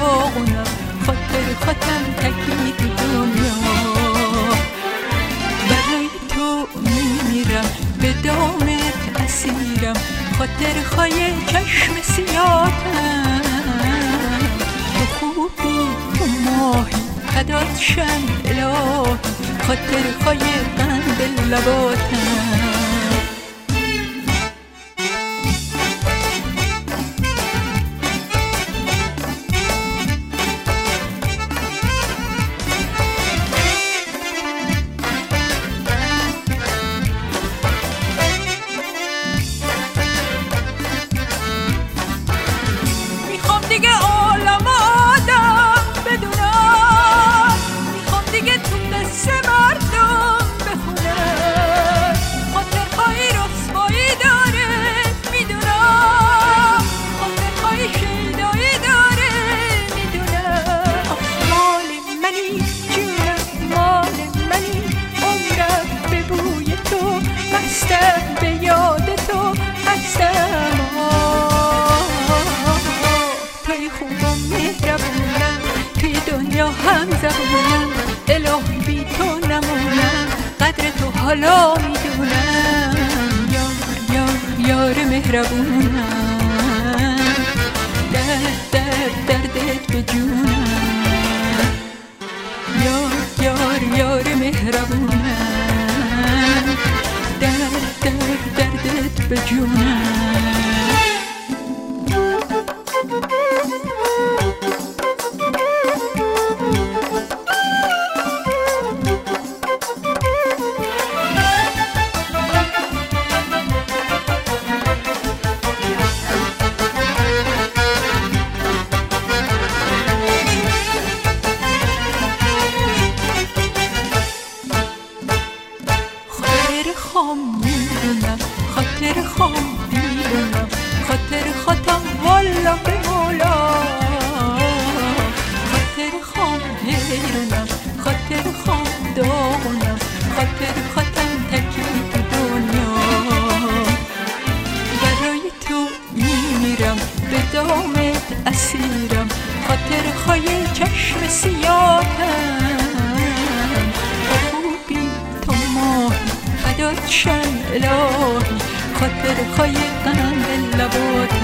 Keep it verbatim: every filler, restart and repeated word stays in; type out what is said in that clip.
داغونم، خاطر خودم تکی تو دنیا. برای تو میمیرم، به دامت اسیرم، خاطر خای چشم سیاتم. تو خوبی تو ماهی فدات شم الهی، خاطر خای قند لباتم. دیگه عالم آدم بدونم، میخوام دیگه تو قصه مردم بخونم. خاطرهایی رسوایی داره میدونم، خاطرهایی شیدایی داره میدونم. مال منی جونم، مال منی عمرم، به بوی تو مستم، به یاد تو هستم. توی خوبم مهربونم، توی دنیا هم زبونم، الهی بی تو نمونم، قدر تو حالا میدونم. یار یار یار مهربونم، درد درد دردت به جونم. یار یار یار مهربونم، درد درد دردت به جونم. میدونم خاطر خام میدونم، خاطر خودم والا به مولا. خاطر خام حیرونم، خاطر خام داغونم، خاطر خودم تکی تو دنیا. برای تو میمیرم، به دامت اسیرم، خاطر خای چشم سیاهم. خوبی تو ماهی فدات شم الهی، خاطر خای قند لبات.